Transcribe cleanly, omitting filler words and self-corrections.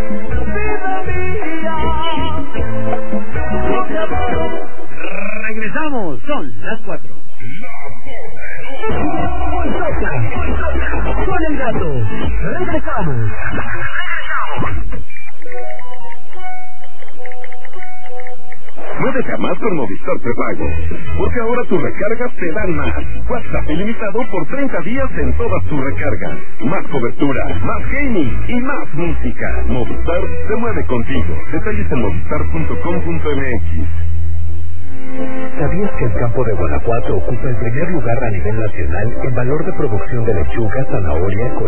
vida mía, yo te adoro. Regresamos, son las 4. Con el gato. Regresamos. No deja más con Movistar Prepago, porque ahora tus recargas te dan más. WhatsApp ilimitado por 30 días en todas tus recargas. Más cobertura, más gaming y más música. Movistar se mueve contigo. Detalles en movistar.com.mx. ¿Sabías que el campo de Guanajuato ocupa el primer lugar a nivel nacional en valor de producción de lechuga, zanahoria,